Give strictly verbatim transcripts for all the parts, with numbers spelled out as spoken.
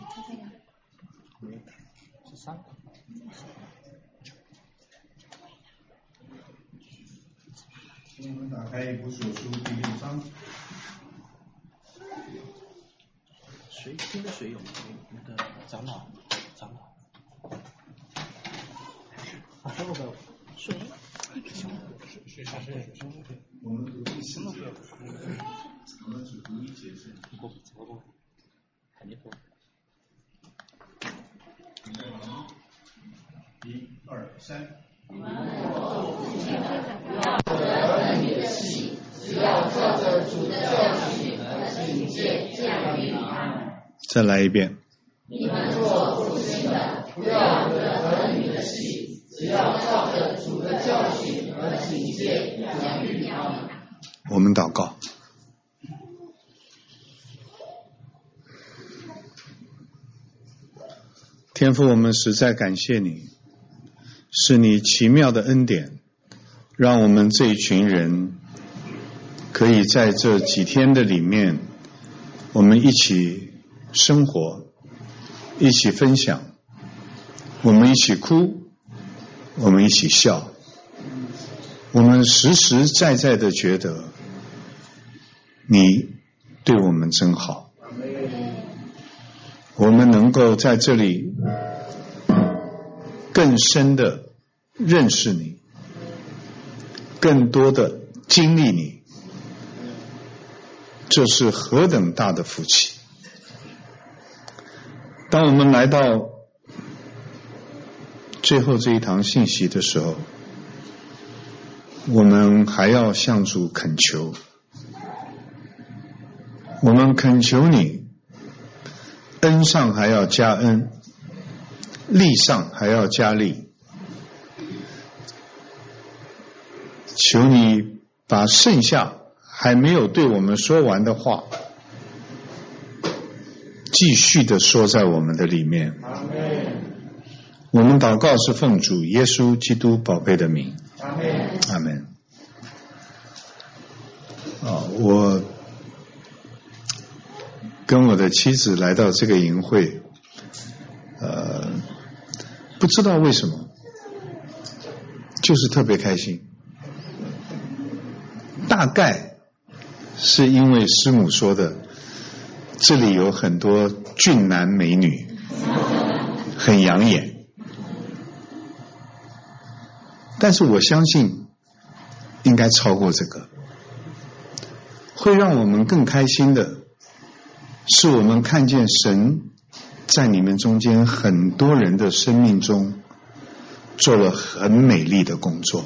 十三。 请我们打开以弗所书第六章。 谁听的谁有那个长老长老？啊，这个水。 水下水我们读第四节，我们只读一节是。 不不不，肯定不。 一二三。 你们若不敬不要得儿女的喜，只要照着主的教训和警戒教育他们。 再来一遍。 你们若不敬的，不要得儿女的喜，只要照着主的教训和警戒教育他们。 我们祷告。天父，我们实在感谢你，是你奇妙的恩典，让我们这一群人可以在这几天的里面，我们一起生活，一起分享，我们一起哭，我们一起笑，我们实实在在的觉得你对我们真好。我们能够在这里更深的认识你，更多的经历你，这是何等大的福气。当我们来到最后这一堂信息的时候，我们还要向主恳求，我们恳求你恩上还要加恩，力上还要加力，求你把剩下还没有对我们说完的话继续的说在我们的里面。我们祷告是奉主耶稣基督宝贝的名。阿们。啊，我跟我的妻子来到这个营会，呃，不知道为什么，就是特别开心。大概是因为师母说的，这里有很多俊男美女，很养眼。但是我相信，应该超过这个。会让我们更开心的是我们看见神在你们中间很多人的生命中做了很美丽的工作。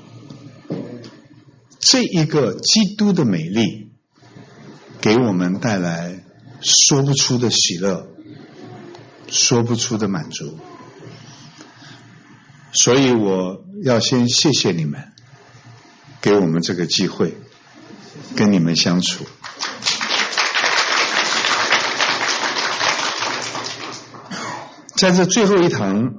这一个基督的美丽给我们带来说不出的喜乐，说不出的满足。所以我要先谢谢你们给我们这个机会跟你们相处。在这最后一堂，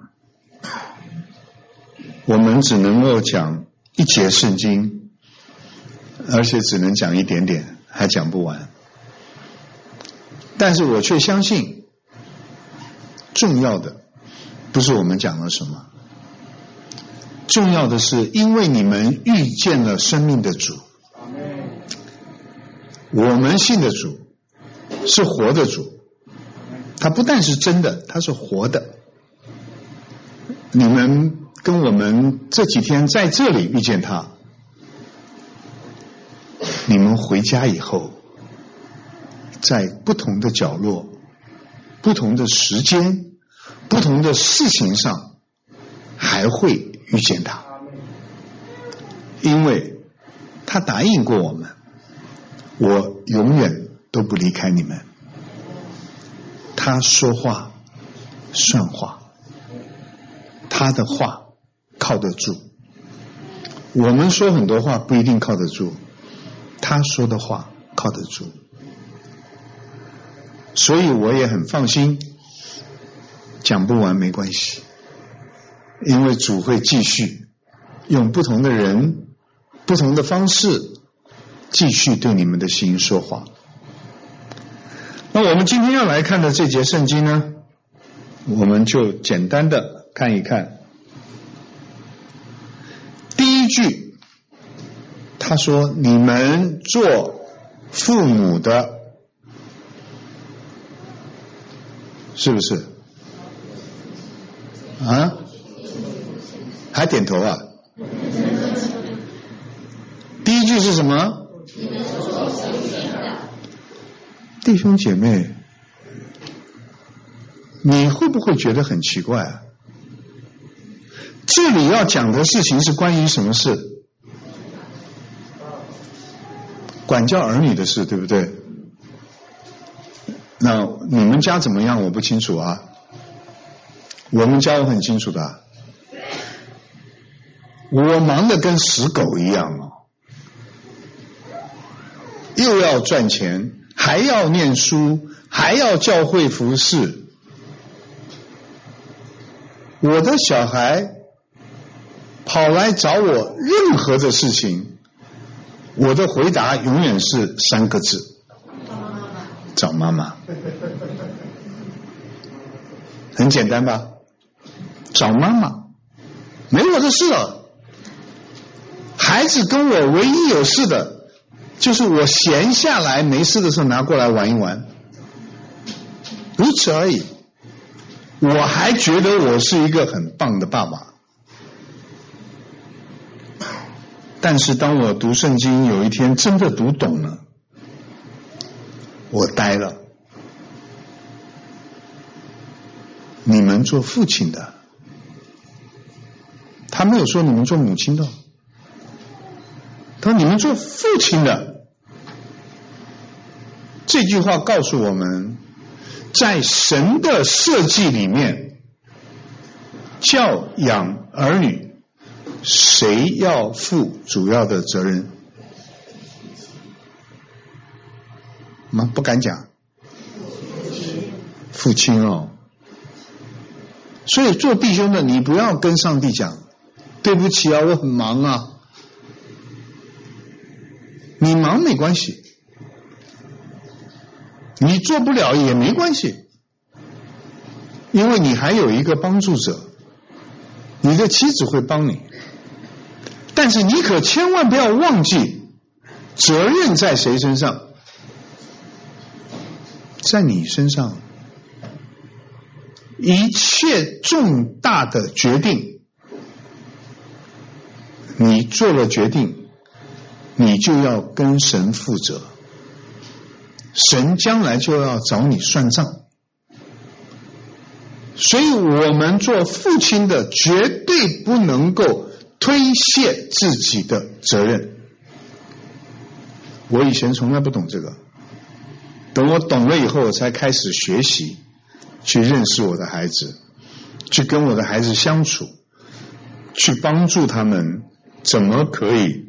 我们只能够讲一节圣经，而且只能讲一点点，还讲不完。但是我却相信，重要的不是我们讲了什么，重要的是因为你们遇见了生命的主。我们信的主是活的主，他不但是真的，他是活的。你们跟我们这几天在这里遇见他，你们回家以后，在不同的角落、不同的时间、不同的事情上，还会遇见他，因为他答应过我们，我永远都不离开你们。他说话算话，他的话靠得住。我们说很多话不一定靠得住，他说的话靠得住。所以我也很放心，讲不完没关系，因为主会继续用不同的人、不同的方式继续对你们的心说话。那我们今天要来看的这节圣经呢， 我们就简单的看一看。第一句，他说：“你们做父母的，是不是？啊？还点头啊？第一句是什么？弟兄姐妹，你会不会觉得很奇怪啊？这里要讲的事情是关于什么事？管教儿女的事，对不对？那你们家怎么样？我不清楚啊。我们家我很清楚的啊，我忙得跟死狗一样哦，又要赚钱，还要念书，还要教会服侍。我的小孩跑来找我任何的事情，我的回答永远是三个字：找妈妈。很简单吧？找妈妈，没我的事了。孩子跟我唯一有事的，就是我闲下来没事的时候拿过来玩一玩，如此而已。我还觉得我是一个很棒的爸爸。但是当我读圣经有一天真的读懂了，我呆了。你们做父亲的，他没有说你们做母亲的，他说你们做父亲的。这句话告诉我们，在神的设计里面，教养儿女谁要负主要的责任？吗？不敢讲，父亲哦。所以做弟兄的，你不要跟上帝讲，对不起啊，我很忙啊。你忙没关系，你做不了也没关系，因为你还有一个帮助者，你的妻子会帮你。但是你可千万不要忘记，责任在谁身上？在你身上。一切重大的决定，你做了决定，你就要跟神负责，神将来就要找你算账。所以我们做父亲的绝对不能够推卸自己的责任。我以前从来不懂这个，等我懂了以后，我才开始学习，去认识我的孩子，去跟我的孩子相处，去帮助他们怎么可以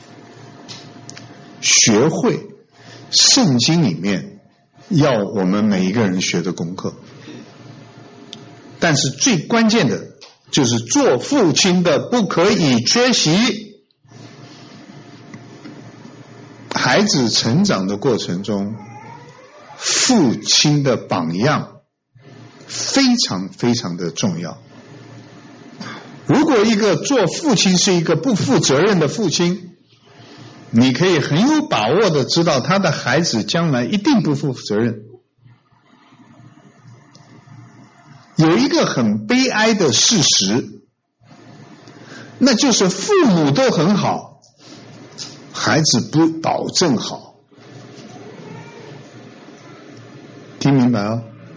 学会圣经里面要我们每一个人学的功课。但是最关键的就是做父亲的不可以缺席。孩子成长的过程中，父亲的榜样非常非常的重要。如果一个做父亲是一个不负责任的父亲，你可以很有把握的知道他的孩子将来一定不负责任。有一个很悲哀的事实，那就是父母都很好，孩子不保证好。听明白哦？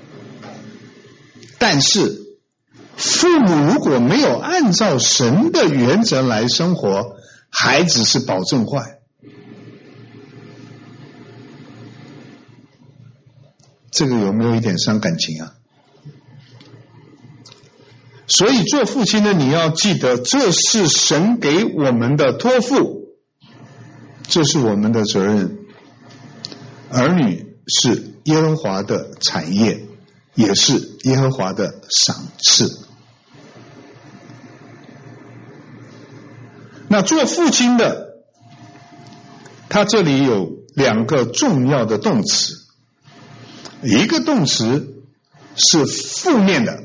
但是父母如果没有按照神的原则来生活，孩子是保证坏。这个有没有一点伤感情啊？所以做父亲的你要记得，这是神给我们的托付，这是我们的责任。儿女是耶和华的产业，也是耶和华的赏赐。那做父亲的，他这里有两个重要的动词，一个动词是负面的，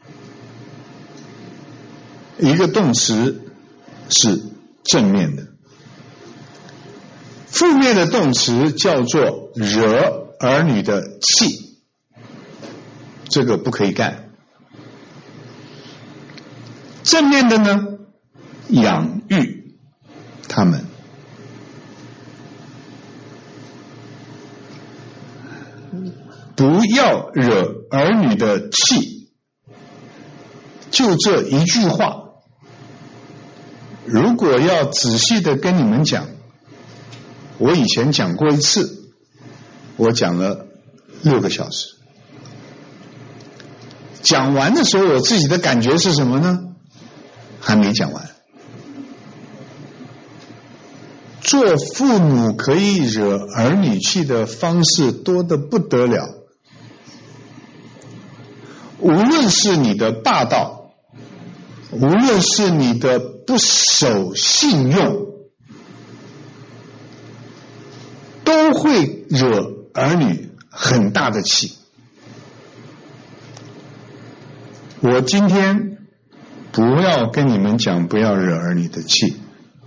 一个动词是正面的。负面的动词叫做惹儿女的气，这个不可以干。正面的呢，养育他们。不要惹儿女的气，就这一句话，如果要仔细的跟你们讲，我以前讲过一次，我讲了六个小时。讲完的时候，我自己的感觉是什么呢？还没讲完。做父母可以惹儿女气的方式多得不得了。无论是你的霸道，无论是你的不守信用，都会惹儿女很大的气。我今天不要跟你们讲不要惹儿女的气，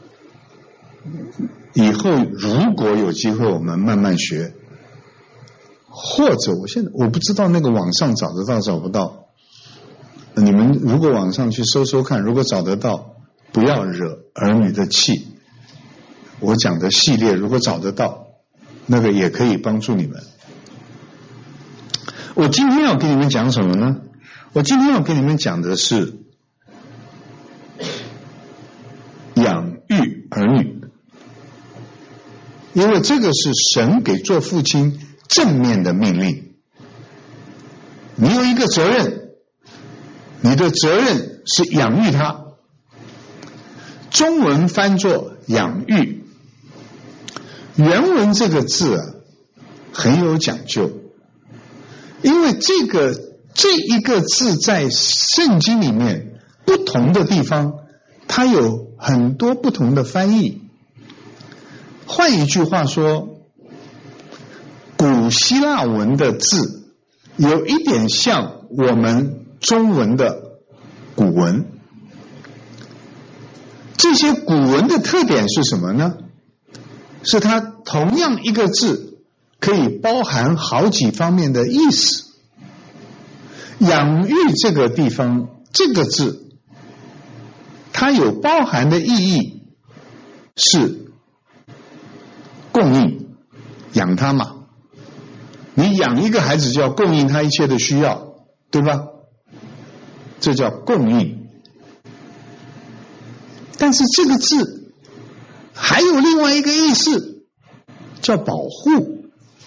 以后如果有机会我们慢慢学，或者我现在我不知道那个网上找得到找不到，你们如果网上去搜搜看，如果找得到不要惹儿女的气，我讲的系列如果找得到，那个也可以帮助你们。我今天要跟你们讲什么呢？我今天要跟你们讲的是养育儿女，因为这个是神给做父亲正面的命令。你有一个责任，你的责任是养育他。中文翻作养育，原文这个字啊很有讲究，因为这个这一个字在圣经里面不同的地方，它有很多不同的翻译。换一句话说，古希腊文的字有一点像我们中文的古文。这些古文的特点是什么呢？是它同样一个字可以包含好几方面的意思。养育这个地方，这个字它有包含的意义是供应，养他嘛。你养一个孩子就要供应他一切的需要，对吧？这叫供应。但是这个字还有另外一个意思，叫保护。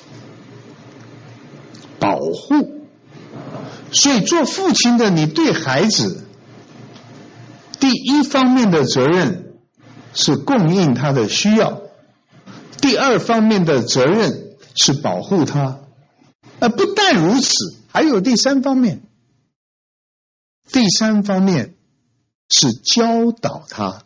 保护。所以做父亲的，你对孩子第一方面的责任是供应他的需要，第二方面的责任是保护他。而不但如此，还有第三方面。第三方面是教导他，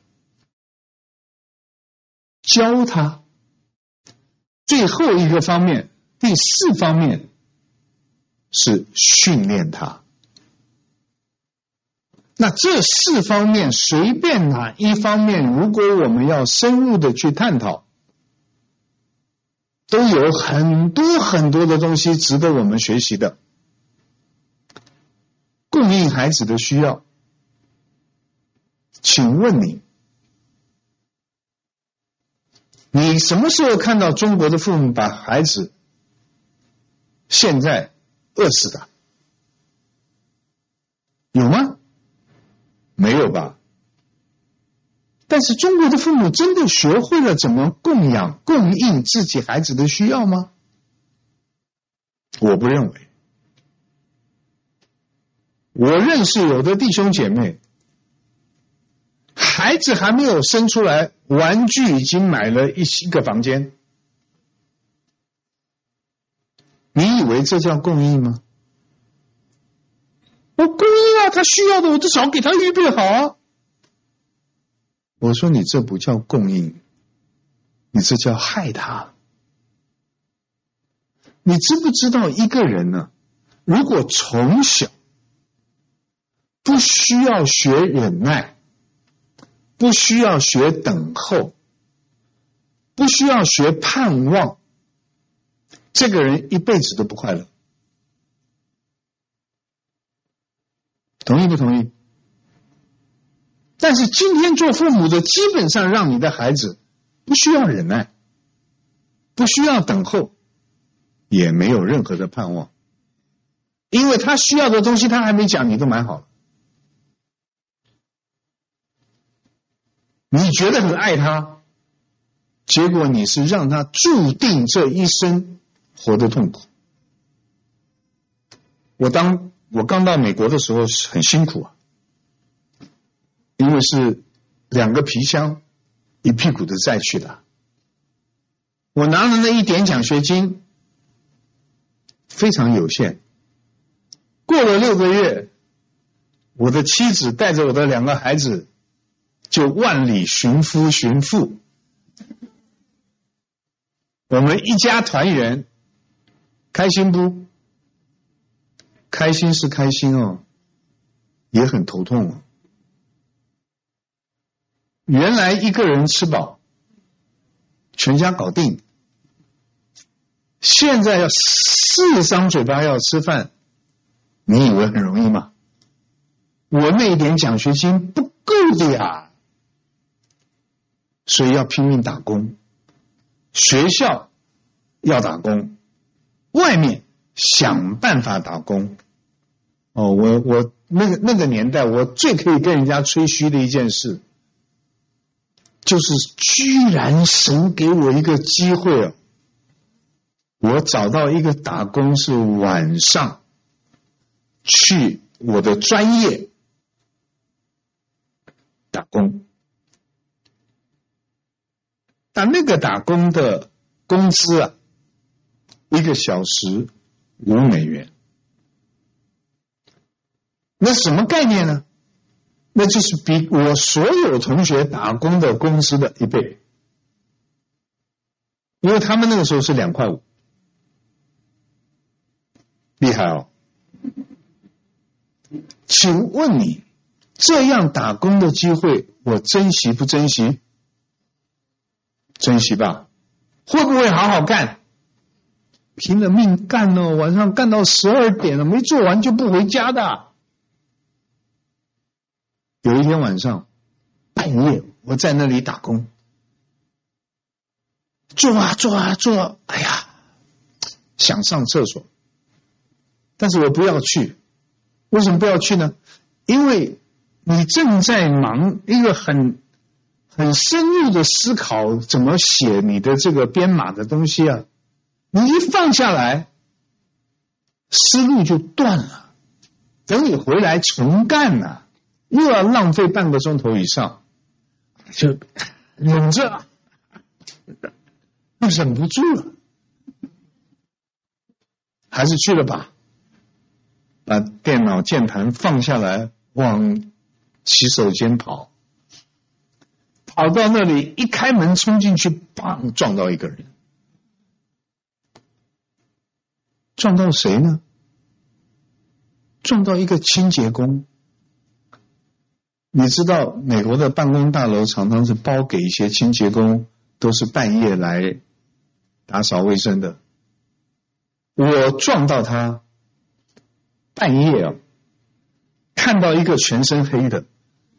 教他。最后一个方面，第四方面是训练他。那这四方面随便哪一方面，如果我们要深入的去探讨，都有很多很多的东西值得我们学习的。供应孩子的需要，请问你，你什么时候看到中国的父母把孩子现在饿死的？有吗？没有吧？但是中国的父母真的学会了怎么供养、供应自己孩子的需要吗？我不认为。我认识有的弟兄姐妹，孩子还没有生出来，玩具已经买了一一个房间。你以为这叫供应吗？我供应啊，他需要的我至少给他预备好啊。我说你这不叫供应，你这叫害他。你知不知道一个人呢， 如果从小不需要学忍耐，不需要学等候，不需要学盼望，这个人一辈子都不快乐。同意不同意？但是今天做父母的基本上让你的孩子不需要忍耐，不需要等候，也没有任何的盼望，因为他需要的东西他还没讲，你都买好了。你觉得很爱他，结果你是让他注定这一生活得痛苦。我当我刚到美国的时候很辛苦啊，因为是两个皮箱一屁股的债去的。我拿了那一点奖学金非常有限，过了六个月，我的妻子带着我的两个孩子就万里寻夫寻妇，我们一家团圆，开心不？开心是开心哦，也很头痛哦。原来一个人吃饱，全家搞定，现在要四张嘴巴要吃饭，你以为很容易吗？我那一点奖学金不够的呀，所以要拼命打工，学校要打工，外面想办法打工。哦，我我那个那个年代，我最可以跟人家吹嘘的一件事，就是居然神给我一个机会啊！我找到一个打工是晚上去我的专业打工，但那个打工的工资啊，一个小时五美元。那什么概念呢？那就是比我所有同学打工的工资的一倍，因为他们那个时候是两块五，厉害哦！请问你这样打工的机会，我珍惜不珍惜？珍惜吧。会不会好好干？拼了命干哦，晚上干到十二点了，没做完就不回家的。有一天晚上半夜，我在那里打工，做啊做啊做，哎呀，想上厕所，但是我不要去。为什么不要去呢？因为你正在忙一个很很深入的思考怎么写你的这个编码的东西啊，你一放下来，思路就断了，等你回来重干了，又要浪费半个钟头以上，就忍着，忍不住了，还是去了吧。把电脑键盘放下来，往洗手间跑，跑到那里一开门冲进去，砰，撞到一个人。撞到谁呢？撞到一个清洁工。你知道美国的办公大楼常常是包给一些清洁工，都是半夜来打扫卫生的。我撞到他，半夜啊，看到一个全身黑的，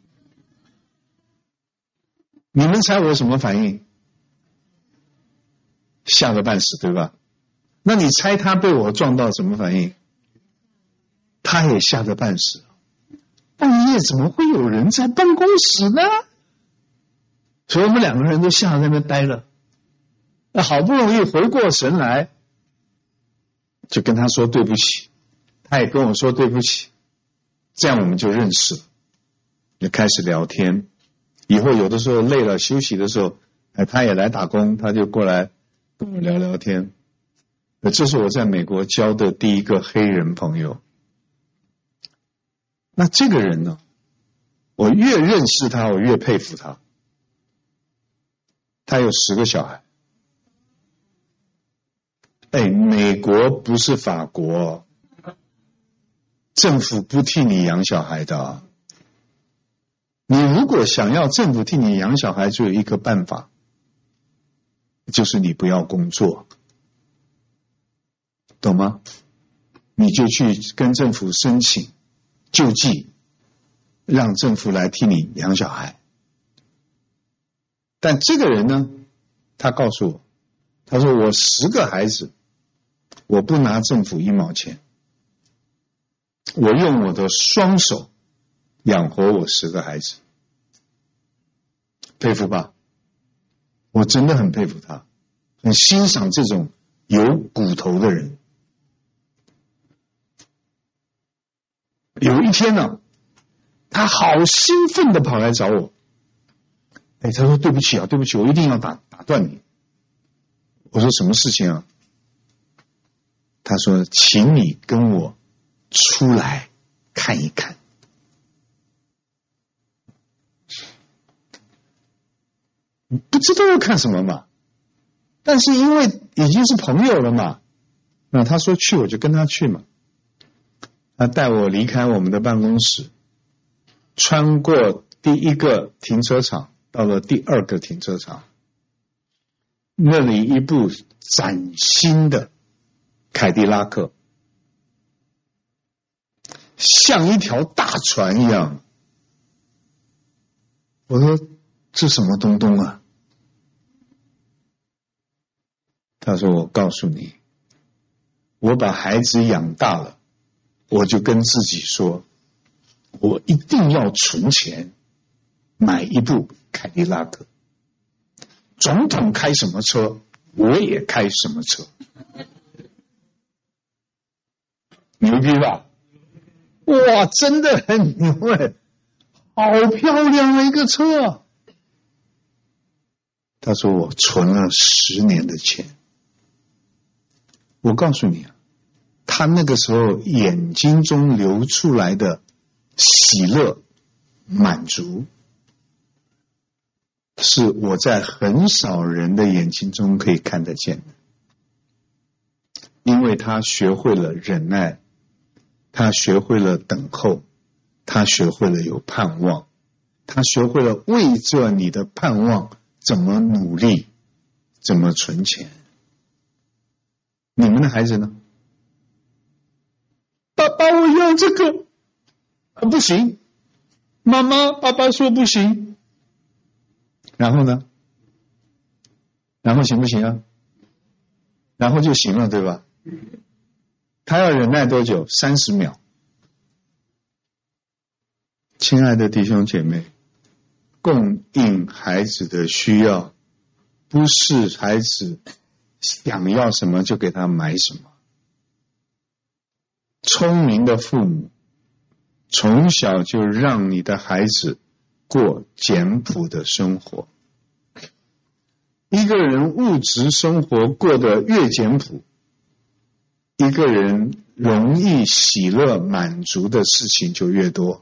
你们猜我什么反应？吓得半死，对吧？那你猜他被我撞到什么反应？他也吓得半死。半夜怎么会有人在办公室呢？所以我们两个人都吓得在那边呆了。那好不容易回过神来，就跟他说对不起，他也跟我说对不起，这样我们就认识了，就开始聊天。以后有的时候累了休息的时候，哎，他也来打工，他就过来跟我聊聊天。这是我在美国交的第一个黑人朋友。那这个人呢，我越认识他，我越佩服他。他有十个小孩。哎，美国不是法国， 政府不替你养小孩的啊。你如果想要政府替你养小孩，就有一个办法，就是你不要工作，懂吗？你就去跟政府申请救济，让政府来替你养小孩。但这个人呢，他告诉我，他说我十个孩子，我不拿政府一毛钱，我用我的双手养活我十个孩子。佩服吧？我真的很佩服他，很欣赏这种有骨头的人。有一天呢，他好兴奋的跑来找我，哎，他说对不起啊，对不起，我一定要打打断你。我说什么事情啊？他说请你跟我出来看一看。你不知道要看什么嘛，但是因为已经是朋友了嘛，那他说去我就跟他去嘛。他带我离开我们的办公室，穿过第一个停车场，到了第二个停车场，那里一部崭新的凯迪拉克，像一条大船一样。我说这什么东东啊？他说我告诉你，我把孩子养大了，我就跟自己说，我一定要存钱买一部凯迪拉克，总统开什么车我也开什么车。牛逼吧？哇，真的很牛哎，好漂亮的一个车啊。他说我存了十年的钱。我告诉你啊，他那个时候眼睛中流出来的喜乐满足，是我在很少人的眼睛中可以看得见的。因为他学会了忍耐，他学会了等候，他学会了有盼望，他学会了为着你的盼望怎么努力，怎么存钱。你们的孩子呢？爸爸，我要这个，啊，不行。妈妈，爸爸说不行。然后呢？然后行不行啊？然后就行了，对吧？他要忍耐多久？三十秒。亲爱的弟兄姐妹，供应孩子的需要，不是孩子想要什么就给他买什么。聪明的父母从小就让你的孩子过简朴的生活。一个人物质生活过得越简朴，一个人容易喜乐满足的事情就越多。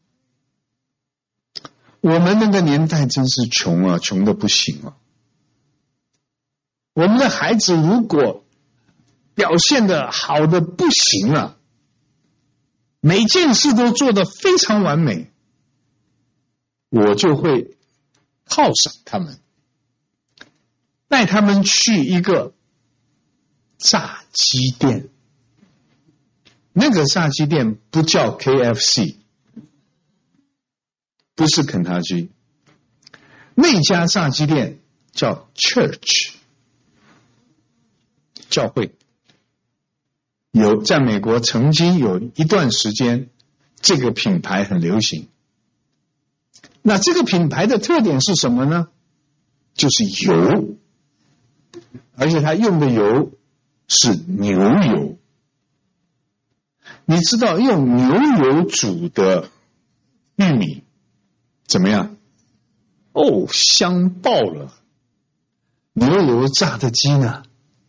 我们那个年代真是穷啊，穷得不行啊。我们的孩子如果表现得好的不行了，每件事都做得非常完美，我就会犒赏他们，带他们去一个炸鸡店。那个炸鸡店不叫 K F C， 不是肯塔基，那家炸鸡店叫 Church， 教会。有在美国曾经有一段时间，这个品牌很流行。那这个品牌的特点是什么呢？就是油，而且它用的油是牛油。你知道用牛油煮的玉米怎么样？哦，香爆了！牛油炸的鸡呢？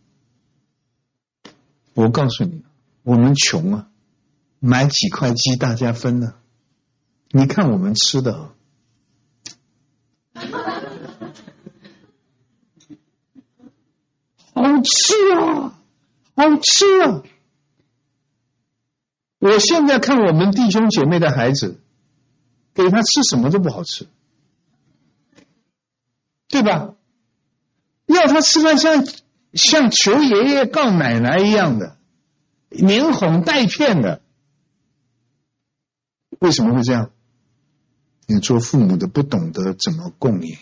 我告诉你，我们穷啊，买几块鸡大家分呢？你看我们吃的，好吃啊，好吃啊！ 我现在看我们弟兄姐妹的孩子，给他吃什么都不好吃，对吧？要他吃饭像像求爷爷告奶奶一样的，连哄带骗的。为什么会这样？你做父母的不懂得怎么供应，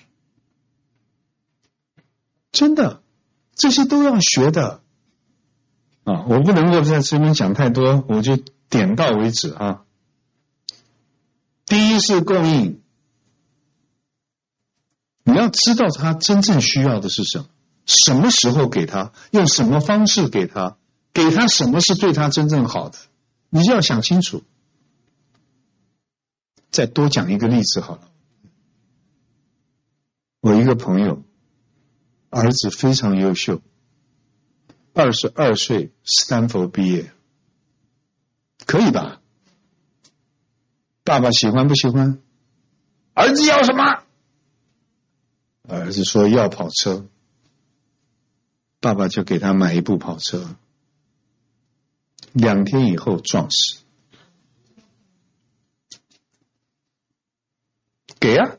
真的，这些都要学的啊！我不能够在这边讲太多，我就点到为止啊。第一是供应，你要知道他真正需要的是什么，什么时候给他，用什么方式给他，给他什么是对他真正好的，你就要想清楚。再多讲一个例子好了。我一个朋友，儿子非常优秀，二十二岁，斯坦福毕业，可以吧？爸爸喜欢不喜欢？儿子要什么？儿子说要跑车，爸爸就给他买一部跑车。两天以后撞死。给啊！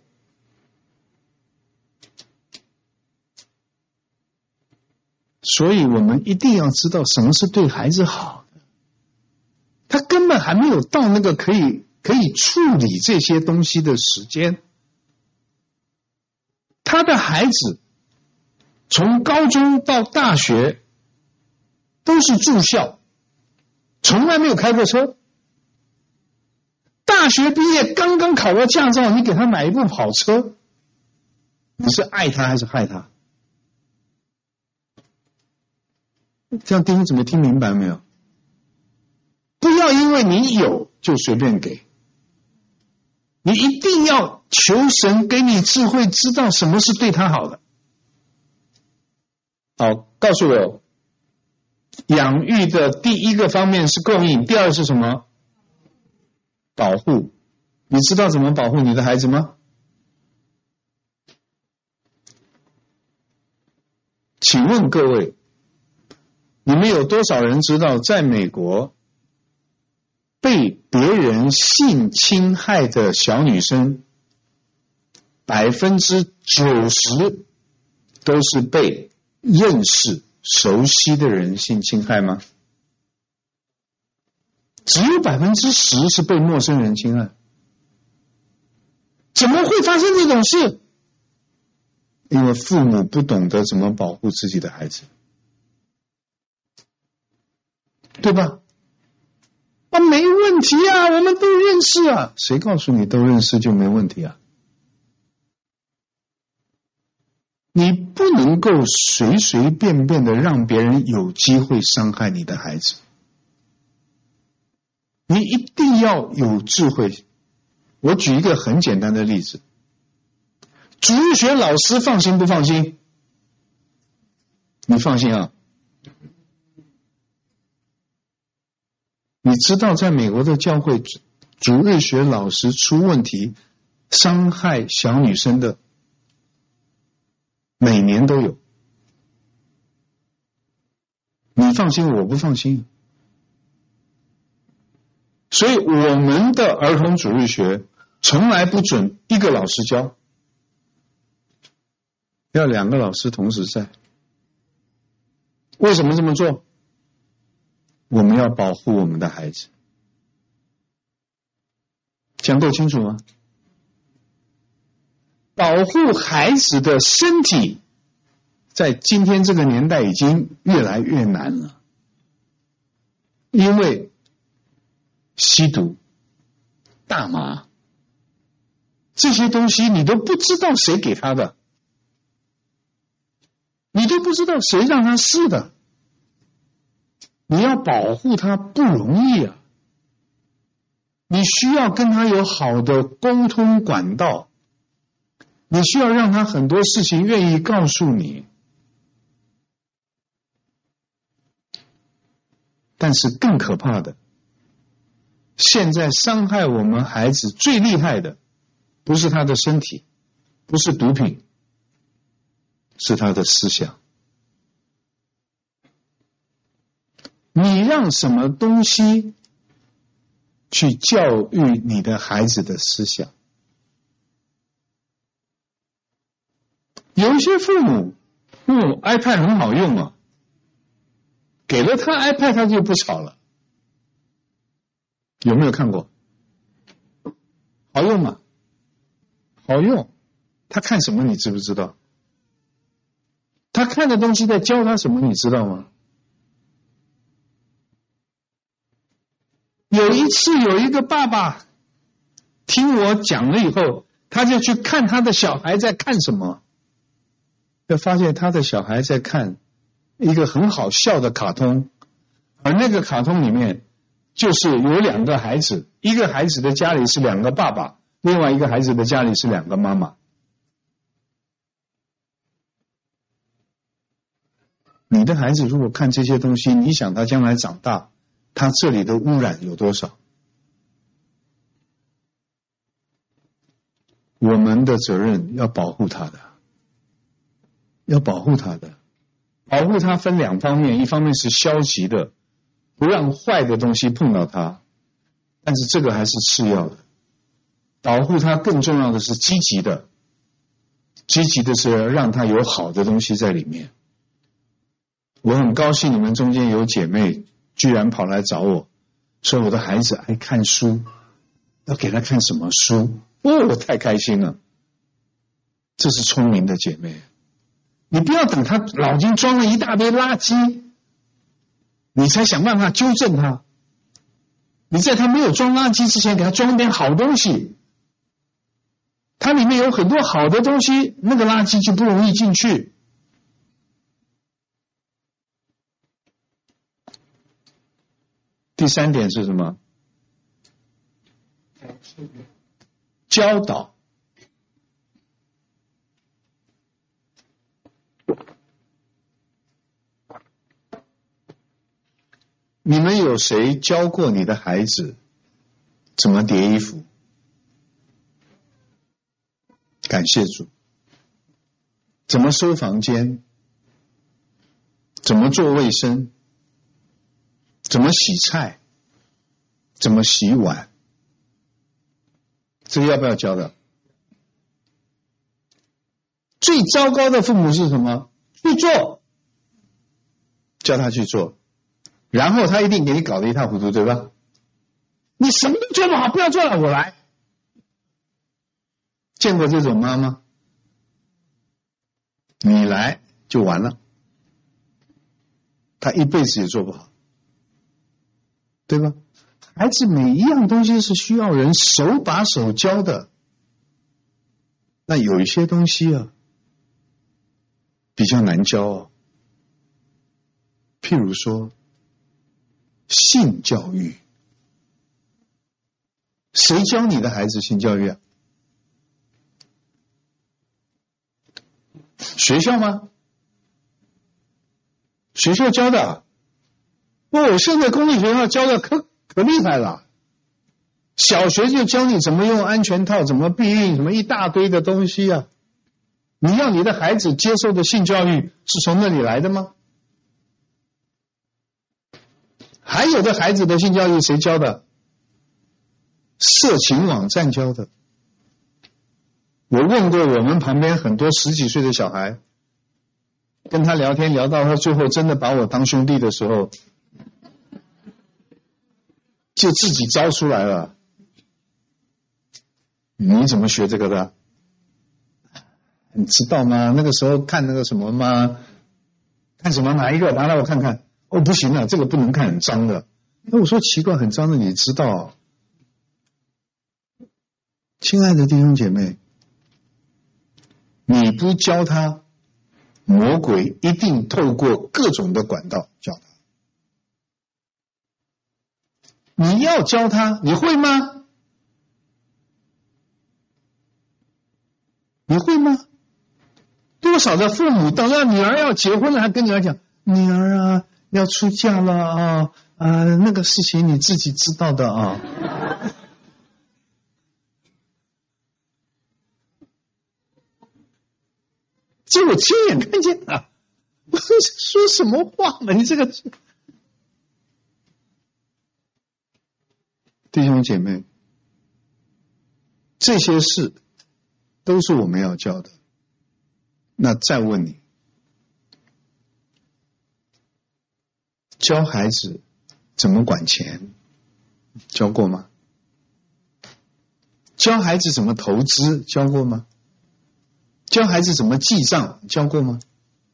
所以我们一定要知道什么是对孩子好的。他根本还没有到那个可以可以处理这些东西的时间。他的孩子从高中到大学都是住校，从来没有开过车。大学毕业刚刚考到驾照，你给他买一部跑车，你是爱他还是害他？这样弟兄姊妹听明白没有？不要因为你有就随便给，你一定要求神给你智慧，知道什么是对他好的。好，告诉我，养育的第一个方面是供应，第二是什么？保护。你知道怎么保护你的孩子吗？请问各位，你们有多少人知道在美国被别人性侵害的小女生百分之九十都是被认识熟悉的人性侵害吗？只有百分之十是被陌生人侵害。怎么会发生这种事？因为父母不懂得怎么保护自己的孩子，对吧？啊，没问题啊，我们都认识啊。谁告诉你都认识就没问题啊？你不能够随随便便的让别人有机会伤害你的孩子，你一定要有智慧。我举一个很简单的例子，主日学老师放心不放心？你放心啊。你知道在美国的教会，主日学老师出问题伤害小女生的每年都有，你放心我不放心。所以我们的儿童主日学从来不准一个老师教，要两个老师同时在。为什么这么做？我们要保护我们的孩子。讲够清楚吗？保护孩子的身体在今天这个年代已经越来越难了，因为吸毒、大麻这些东西你都不知道谁给他的，你都不知道谁让他试的，你要保护他不容易啊，你需要跟他有好的沟通管道，你需要让他很多事情愿意告诉你。但是更可怕的，现在伤害我们孩子最厉害的不是他的身体，不是毒品，是他的思想。你让什么东西去教育你的孩子的思想。有一些父母，嗯 ，iPad 很好用啊，给了他 iPad 他就不吵了。有没有看过？好用吗？好用。他看什么你知不知道？他看的东西在教他什么你知道吗？有一次有一个爸爸听我讲了以后，他就去看他的小孩在看什么，就发现他的小孩在看一个很好笑的卡通，而那个卡通里面就是有两个孩子，一个孩子的家里是两个爸爸，另外一个孩子的家里是两个妈妈。你的孩子如果看这些东西，你想他将来长大，他这里的污染有多少？我们的责任要保护他的，要保护他的。保护他分两方面，一方面是消极的，不让坏的东西碰到他，但是这个还是次要的。保护他更重要的是积极的，积极的是让他有好的东西在里面。我很高兴你们中间有姐妹居然跑来找我，说我的孩子爱看书，要给他看什么书？哦，我太开心了，这是聪明的姐妹。你不要等他脑筋装了一大堆垃圾，你才想办法纠正他。你在他没有装垃圾之前，给他装点好东西，它里面有很多好的东西，那个垃圾就不容易进去。第三点是什么？教导。你们有谁教过你的孩子怎么叠衣服？感谢主。怎么收房间？怎么做卫生？怎么洗菜？怎么洗碗？这个要不要教的？最糟糕的父母是什么？去做，叫他去做，然后他一定给你搞得一塌糊涂，对吧？你什么都做不好，不要做了，我来。见过这种妈妈？你来就完了，他一辈子也做不好。对吧？孩子每一样东西是需要人手把手教的。那有一些东西啊，比较难教哦。譬如说，性教育，谁教你的孩子性教育啊？学校吗？学校教的啊。哦，现在公立学校教的可可厉害了，小学就教你怎么用安全套，怎么避孕，什么一大堆的东西啊！你要你的孩子接受的性教育是从那里来的吗？还有的孩子的性教育谁教的？色情网站教的。我问过我们旁边很多十几岁的小孩，跟他聊天聊到他最后真的把我当兄弟的时候，就自己招出来了。你怎么学这个的？你知道吗？那个时候看那个什么吗？看什么？哪一个？拿来我看看。哦，不行了，这个不能看，很脏的。那我说奇怪，很脏的你知道？亲爱的弟兄姐妹，你不教他，魔鬼一定透过各种的管道教他。你要教他，你会吗？你会吗？多少的父母等到女儿要结婚了，还跟女儿讲：“女儿啊，要出嫁了啊，呃，那个事情你自己知道的啊。”这我亲眼看见了，我说什么话嘛？你这个。 弟兄姐妹，这些事都是我们要教的。那再问你，教孩子怎么管钱，教过吗？教孩子怎么投资，教过吗？教孩子怎么记账，教过吗？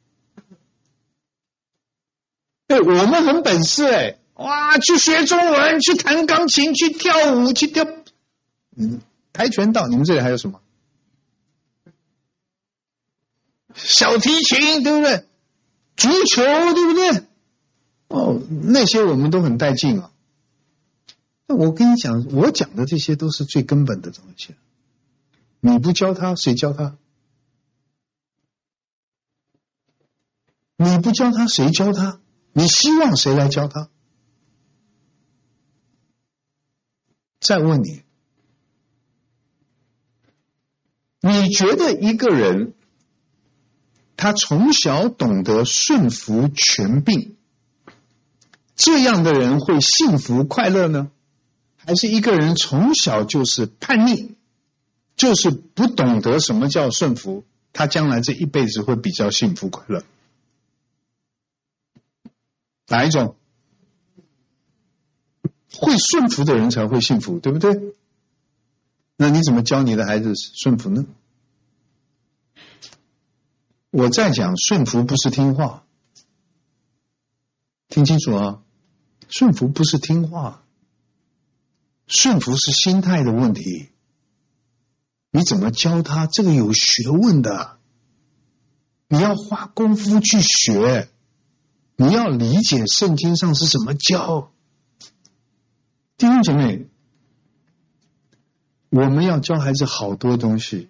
哎，我们很本事哎，哇，去学中文，去弹钢琴，去跳舞，去跳，嗯，跆拳道，你们这里还有什么？小提琴，对不对？足球，对不对？哦，那些我们都很带劲啊。那我跟你讲，我讲的这些都是最根本的东西。你不教他，谁教他？你不教他，谁教他？你希望谁来教他？再问你，你觉得一个人他从小懂得顺服权柄，这样的人会幸福快乐呢？还是一个人从小就是叛逆，就是不懂得什么叫顺服，他将来这一辈子会比较幸福快乐？哪一种？会顺服的人才会幸福，对不对？那你怎么教你的孩子顺服呢？我在讲顺服不是听话，听清楚啊！顺服不是听话，顺服是心态的问题。你怎么教他？这个有学问的，你要花功夫去学，你要理解圣经上是怎么教。弟兄姐妹，我们要教孩子好多东西。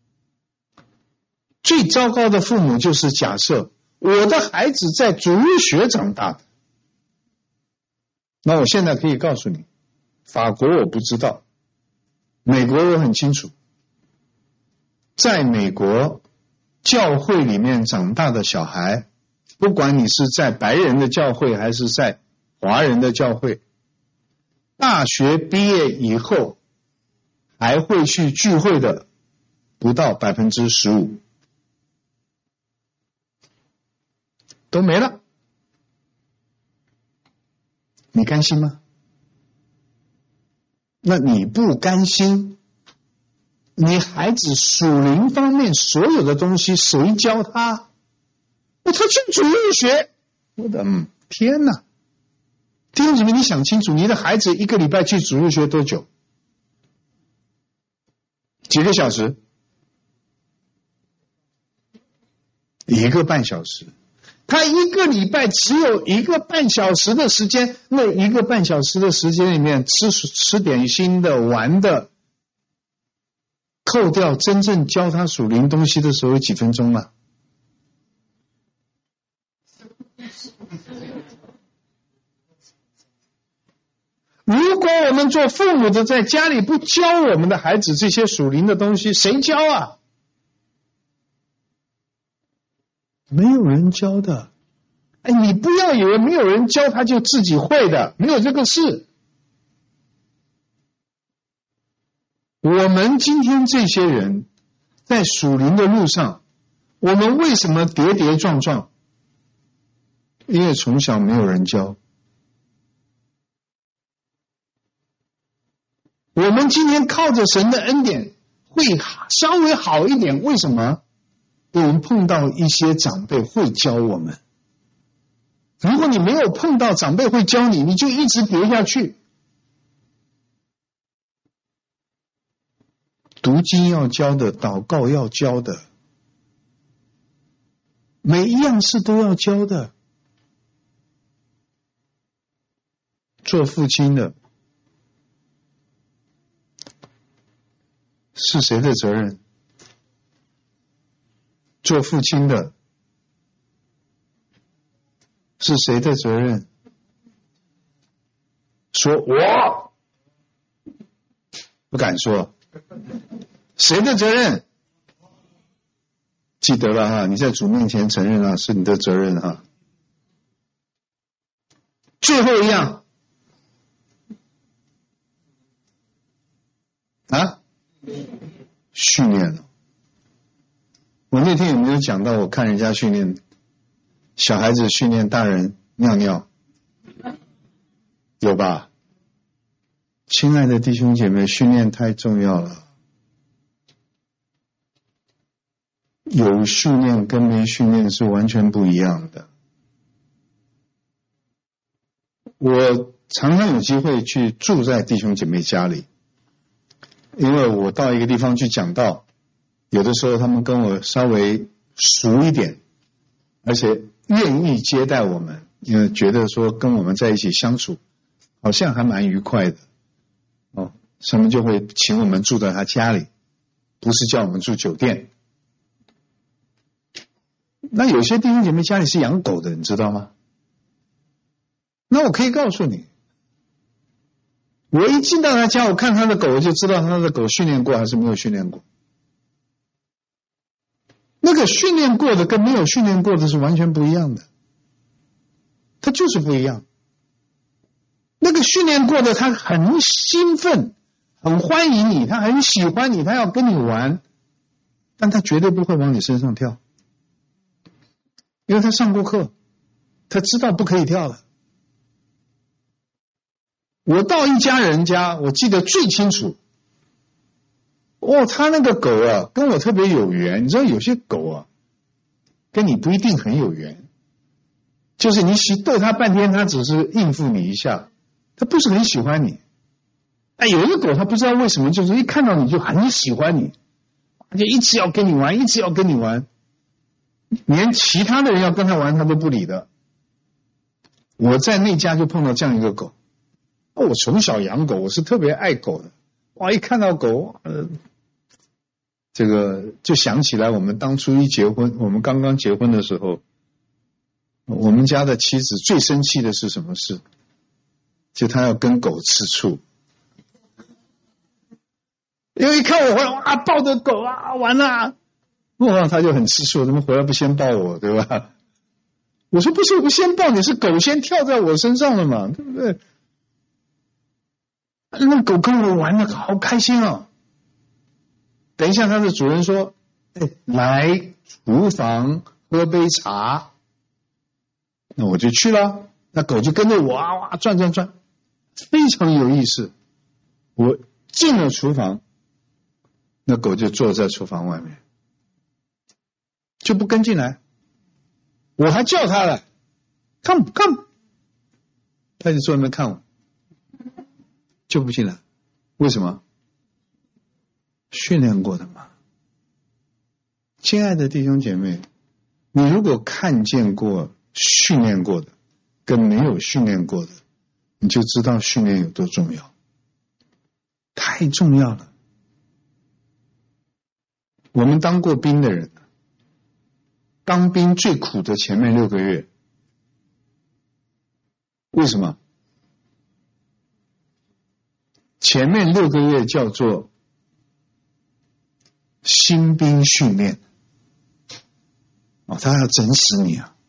最糟糕的父母就是假设我的孩子在主日学长大的。那我现在可以告诉你，法国我不知道，美国我很清楚。在美国教会里面长大的小孩，不管你是在白人的教会还是在华人的教会，大学毕业以后还会去聚会的不到百分之十五，都没了。你甘心吗？那你不甘心，你孩子属灵方面所有的东西谁教他？他去主日学，我的天哪！弟兄姊妹，你想清楚，你的孩子一个礼拜去主日学多久？几个小时？一个半小时。他一个礼拜只有一个半小时的时间，那一个半小时的时间里面，吃吃点心的、玩的，扣掉真正教他属灵东西的时候，有几分钟了？如果我们做父母的在家里不教我们的孩子这些属灵的东西，谁教啊？没有人教的。哎，你不要以为没有人教他就自己会的，没有这个事。我们今天这些人在属灵的路上，我们为什么跌跌撞撞？因为从小没有人教。我们今天靠着神的恩典会稍微好一点，为什么？我们碰到一些长辈会教我们。如果你没有碰到长辈会教你，你就一直跌下去。读经要教的，祷告要教的，每一样事都要教的。做父亲的是谁的责任？做父亲的是谁的责任？说我不敢说，谁的责任？记得了哈，你在主面前承认啊，是你的责任哈。最后一样， 训练了。我那天有没有讲到我看人家训练小孩子训练大人尿尿？有吧？亲爱的弟兄姐妹，训练太重要了。有训练跟没训练是完全不一样的。我常常有机会去住在弟兄姐妹家里，因为我到一个地方去讲道，有的时候他们跟我稍微熟一点，而且愿意接待我们，因为觉得说跟我们在一起相处好像还蛮愉快的哦，他们就会请我们住在他家里，不是叫我们住酒店。那有些弟兄姐妹家里是养狗的，你知道吗？那我可以告诉你，我一进到他家，我看他的狗，我就知道他的狗训练过还是没有训练过。那个训练过的跟没有训练过的是完全不一样的，它就是不一样。那个训练过的他很兴奋，很欢迎你，他很喜欢你，他要跟你玩，但他绝对不会往你身上跳，因为他上过课，他知道不可以跳了。我到一家人家，我记得最清楚，哦，他那个狗啊跟我特别有缘。你知道有些狗啊跟你不一定很有缘，就是你喜逗它半天，它只是应付你一下，它不是很喜欢你。哎，有一个狗它不知道为什么，就是一看到你就很喜欢你，就一直要跟你玩，一直要跟你玩，连其他的人要跟它玩它都不理的。我在那家就碰到这样一个狗。我从小养狗，我是特别爱狗的。哇，一看到狗，呃，这个就想起来我们当初一结婚，我们刚刚结婚的时候，我们家的妻子最生气的是什么事？就她要跟狗吃醋，因为一看我回来，哇，抱着狗啊，完了，哇，她就很吃醋，怎么回来不先抱我，对吧？我说不是，我先抱你，是狗先跳在我身上了嘛，对不对？那狗跟我玩的好开心哦。等一下，它的主人说：“哎，来厨房喝杯茶。”那我就去了。那狗就跟着我啊哇转转转，非常有意思。我进了厨房，那狗就坐在厨房外面，就不跟进来。我还叫它了 ，come come， 它就坐在那边看我。就不进来，为什么？训练过的嘛。亲爱的弟兄姐妹，你如果看见过训练过的跟没有训练过的，你就知道训练有多重要，太重要了。我们当过兵的人，当兵最苦的前面六个月，为什么？前面六个月叫做新兵训练，哦，他要整死你啊！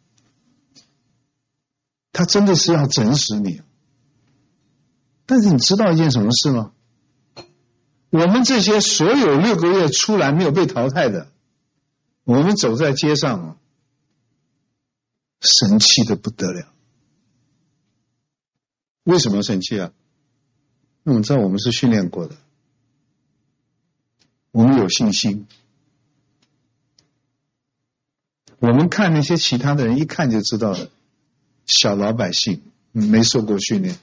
他真的是要整死你。但是你知道一件什么事吗？我们这些所有六个月出来没有被淘汰的，我们走在街上啊，神气的不得了。为什么生气啊？我们知道我们是训练过的，我们有信心。我们看那些其他的人，一看就知道了，小老百姓没受过训练。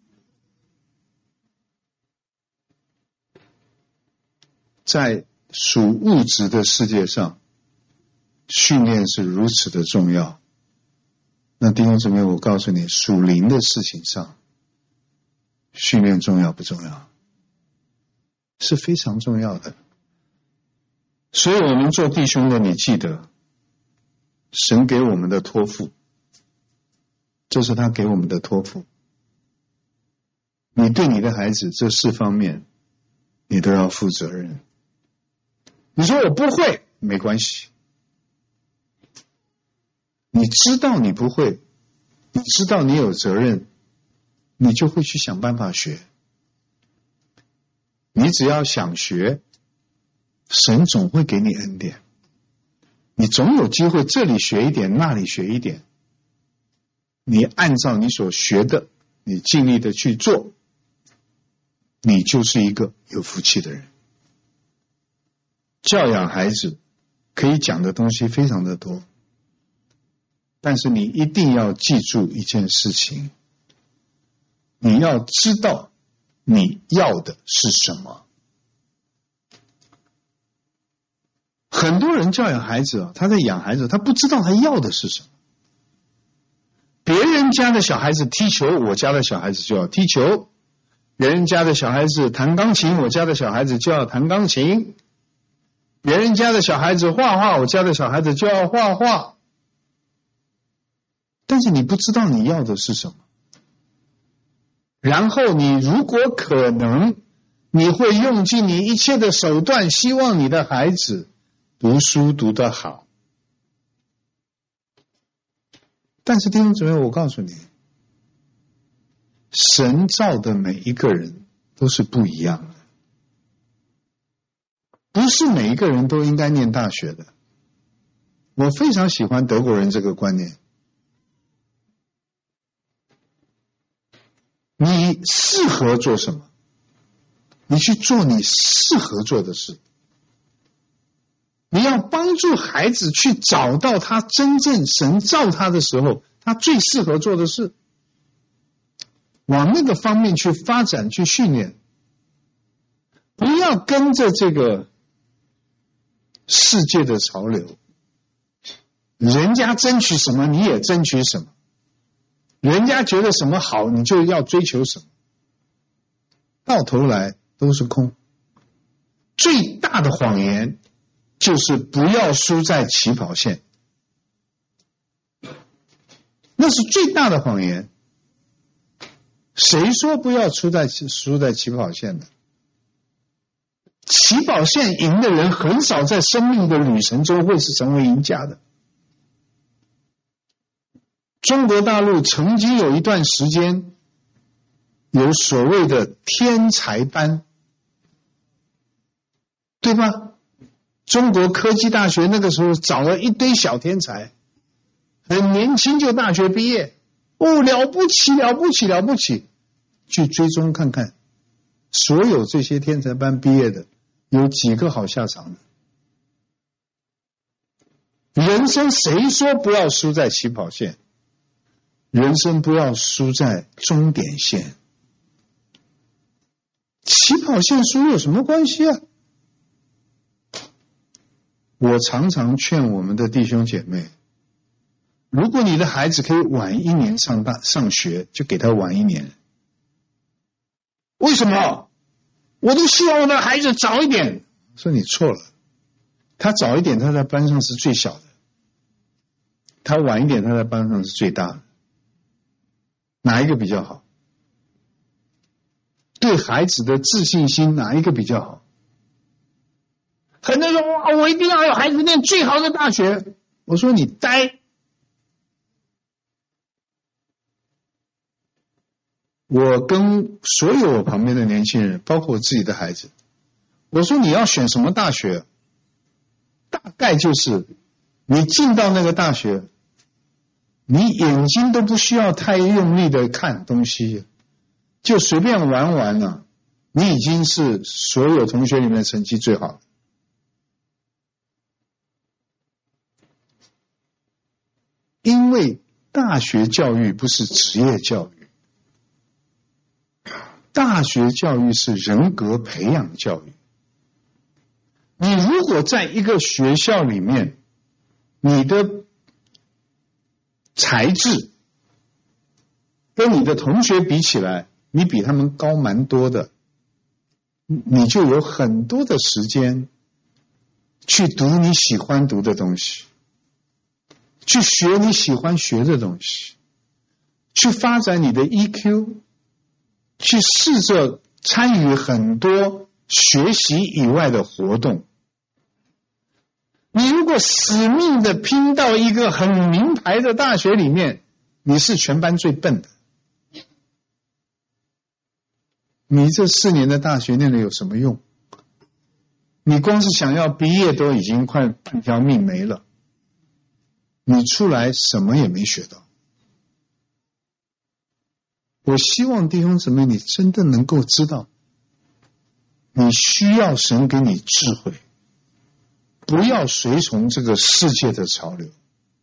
在属物质的世界上，训练是如此的重要。那弟兄姊妹，我告诉你，属灵的事情上，训练重要不重要？是非常重要的。所以我们做弟兄的，你记得，神给我们的托付，这是他给我们的托付。你对你的孩子这四方面，你都要负责任。你说我不会，没关系。你知道你不会，你知道你有责任，你就会去想办法学。你只要想学， 神总会给你恩典，你总有机会这里学一点，那里学一点，你按照你所学的，你尽力的去做，你就是一个有福气的人。教养孩子可以讲的东西非常的多，但是你一定要记住一件事情，你要知道你要的是什么。很多人教养孩子啊，他在养孩子，他不知道他要的是什么。别人家的小孩子踢球，我家的小孩子就要踢球；别人家的小孩子弹钢琴，我家的小孩子就要弹钢琴；别人家的小孩子画画，我家的小孩子就要画画。但是你不知道你要的是什么，然后你如果可能，你会用尽你一切的手段，希望你的孩子读书读得好。但是弟兄姊妹，我告诉你，神造的每一个人都是不一样的，不是每一个人都应该念大学的。我非常喜欢德国人这个观念，你适合做什么，你去做你适合做的事。你要帮助孩子去找到他真正神造他的时候，他最适合做的事，往那个方面去发展，去训练。不要跟着这个世界的潮流，人家争取什么你也争取什么，人家觉得什么好你就要追求什么，到头来都是空。最大的谎言就是不要输在起跑线，那是最大的谎言。谁说不要输在输在起跑线的？起跑线赢的人很少在生命的旅程中会是成为赢家的。中国大陆曾经有一段时间有所谓的天才班，对吧？中国科技大学那个时候找了一堆小天才，很年轻就大学毕业，哦，了不起了不起了不起。去追踪看看，所有这些天才班毕业的有几个好下场的？人生谁说不要输在起跑线？人生不要输在终点线。起跑线输有什么关系啊？我常常劝我们的弟兄姐妹，如果你的孩子可以晚一年上大上学，就给他晚一年。为什么？我都希望我的孩子早一点。说你错了，他早一点他在班上是最小的，他晚一点他在班上是最大的，哪一个比较好？对孩子的自信心哪一个比较好？很多人说哇，我一定要有孩子念最好的大学。我说你呆。我跟所有我旁边的年轻人，包括我自己的孩子，我说你要选什么大学？大概就是你进到那个大学，你眼睛都不需要太用力的看东西，就随便玩玩了，你已经是所有同学里面成绩最好的。因为大学教育不是职业教育，大学教育是人格培养教育。你如果在一个学校里面，你的才智跟你的同学比起来，你比他们高蛮多的，你就有很多的时间去读你喜欢读的东西，去学你喜欢学的东西，去发展你的 E Q， 去试着参与很多学习以外的活动。你如果死命的拼到一个很名牌的大学里面，你是全班最笨的。你这四年的大学念的有什么用？ 你光是想要毕业都已经快半条命没了，你出来什么也没学到。我希望弟兄姊妹你真的能够知道，你需要神给你智慧，不要随从这个世界的潮流，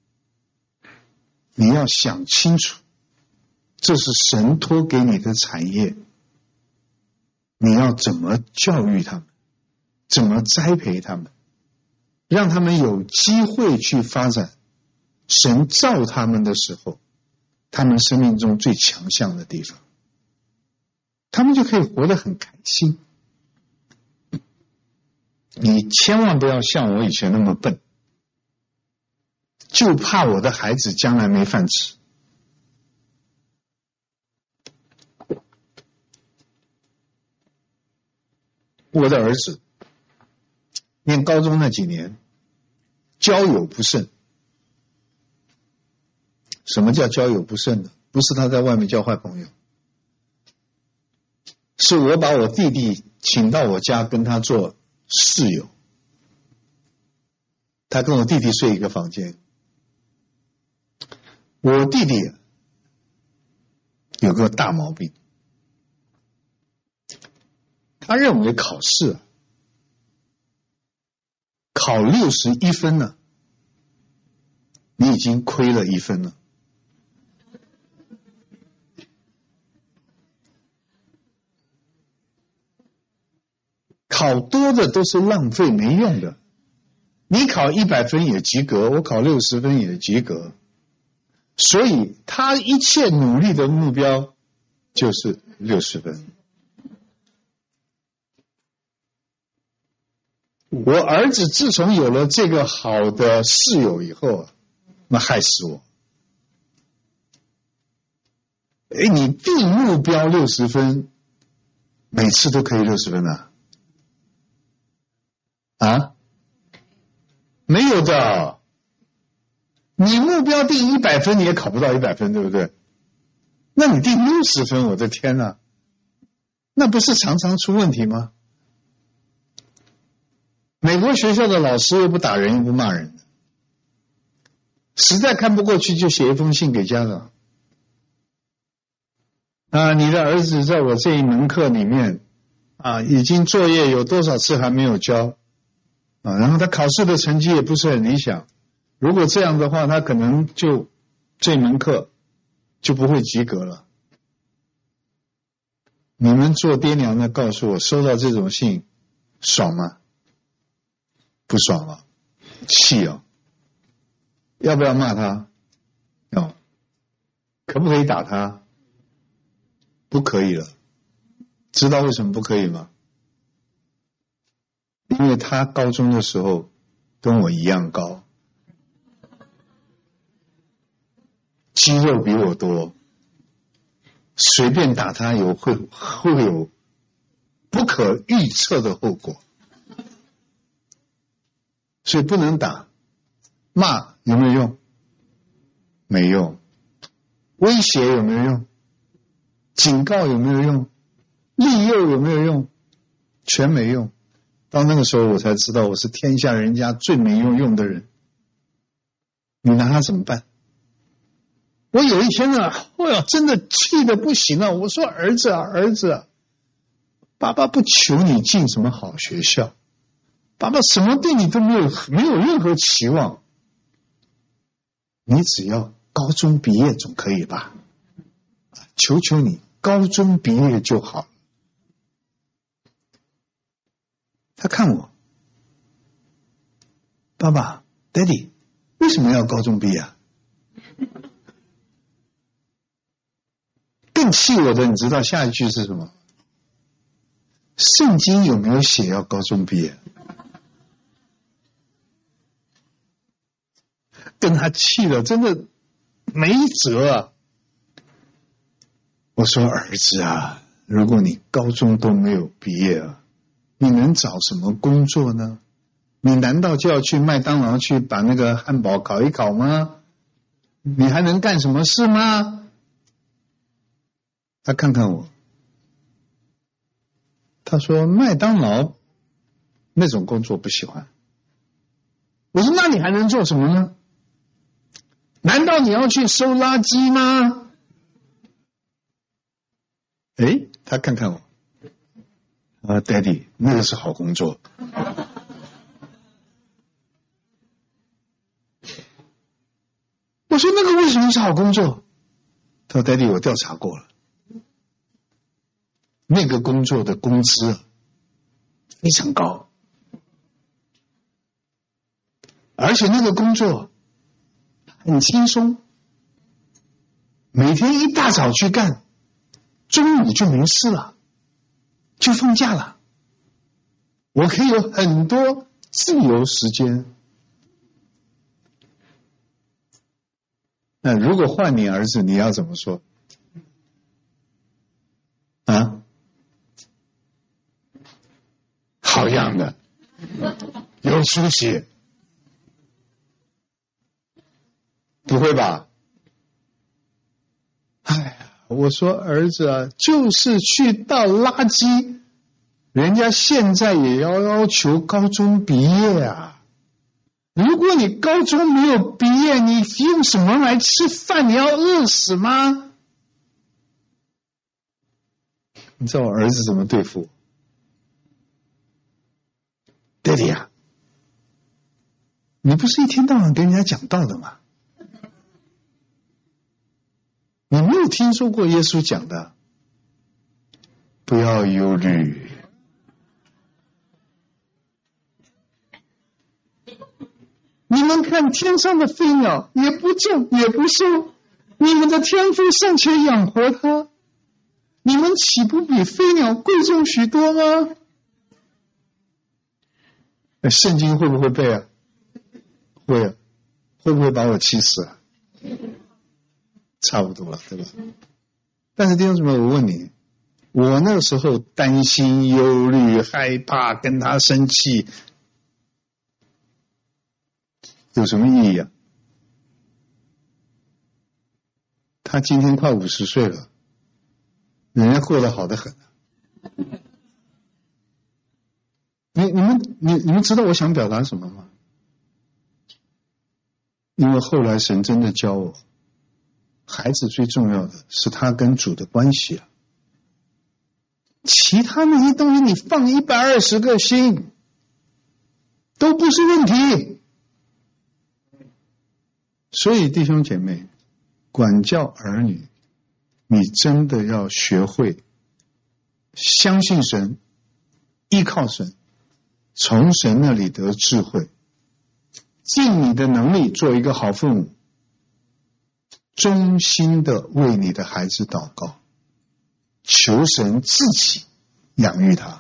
你要想清楚，这是神托给你的产业，你要怎么教育他们，怎么栽培他们，让他们有机会去发展神造他们的时候他们生命中最强项的地方，他们就可以活得很开心。你千万不要像我以前那么笨，就怕我的孩子将来没饭吃。我的儿子念高中那几年交友不慎。什么叫交友不慎呢？不是他在外面交坏朋友，是我把我弟弟请到我家跟他做室友，他跟我弟弟睡一个房间。我弟弟有个大毛病，他认为考试考六十一分呢，你已经亏了一分了。考多的都是浪费没用的，你考一百分也及格，我考六十分也及格，所以他一切努力的目标就是六十分。我儿子自从有了这个好的室友以后啊，那害死我。哎，你定目标六十分，每次都可以六十分啊？啊？没有的，你目标定一百分，你也考不到一百分，对不对？那你定六十分，我的天哪，那不是常常出问题吗？美国学校的老师又不打人又不骂人，实在看不过去就写一封信给家长。啊，你的儿子在我这一门课里面啊，已经作业有多少次还没有交啊，然后他考试的成绩也不是很理想，如果这样的话，他可能就这门课就不会及格了。你们做爹娘的告诉我，收到这种信爽吗？不爽了，气哦。要不要骂他？要。可不可以打他？不可以了。知道为什么不可以吗？因为他高中的时候跟我一样高，肌肉比我多，随便打他有会会有不可预测的后果，所以不能打。骂有没有用？没用。威胁有没有用？警告有没有用？利诱有没有用？全没用。到那个时候我才知道我是天下人家最没用用的人。你拿他怎么办？我有一天啊，哎呀，真的气得不行了。我说儿子啊，儿子啊，爸爸不求你进什么好学校，爸爸什么对你都没有没有任何期望，你只要高中毕业总可以吧？求求你，高中毕业就好。他看我，爸爸 ，Daddy， 为什么要高中毕业？更气我的，你知道下一句是什么？圣经有没有写要高中毕业？跟他气了，真的没辙啊！我说儿子啊，如果你高中都没有毕业啊，你能找什么工作呢？你难道就要去麦当劳去把那个汉堡烤一烤吗？你还能干什么事吗？他看看我，他说麦当劳那种工作不喜欢。我说那你还能做什么呢？难道你要去收垃圾吗？诶，他看看我，啊 ，Daddy， 那个是好工作。我说那个为什么是好工作？他说 Daddy， 我调查过了，那个工作的工资非常高，而且那个工作很轻松，每天一大早去干，中午就没事了，就放假了，我可以有很多自由时间。那如果换你儿子，你要怎么说？啊？好样的，有出息。不会吧？哎呀，我说儿子啊，就是去倒垃圾，人家现在也要要求高中毕业啊。如果你高中没有毕业，你用什么来吃饭？你要饿死吗？你知道我儿子怎么对付我？爹地啊，你不是一天到晚跟人家讲道的吗？你没有听说过耶稣讲的，不要忧虑。你们看天上的飞鸟，也不种也不收，你们的天父尚且养活它，你们岂不比飞鸟贵重许多吗？那圣经会不会背啊？会啊。会不会把我气死啊？差不多了，对吧？但是弟兄姊妹，我问你，我那个时候担心、忧虑、害怕，跟他生气，有什么意义啊？他今天快五十岁了，人家过得好得很。你你们你你们知道我想表达什么吗？因为后来神真的教我，孩子最重要的是他跟主的关系啊，其他那些东西你放一百二十个心都不是问题。所以弟兄姐妹，管教儿女，你真的要学会相信神，依靠神，从神那里得智慧，尽你的能力做一个好父母，衷心的为你的孩子祷告，求神自己养育他，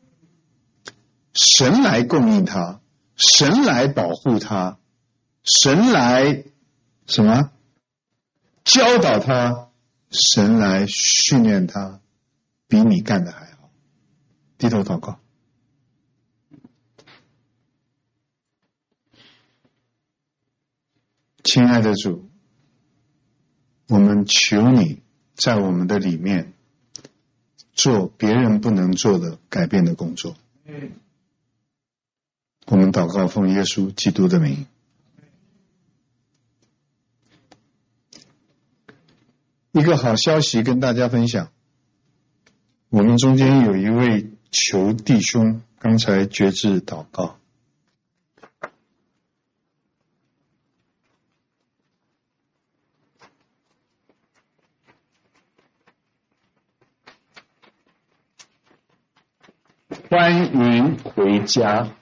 神来供应他，神来保护他，神来什么教导他，神来训练他，比你干的还好。低头祷告。亲爱的主，我们求你在我们的里面做别人不能做的改变的工作。我们祷告奉耶稣基督的名。一个好消息跟大家分享，我们中间有一位求弟兄刚才决志祷告，欢迎回家。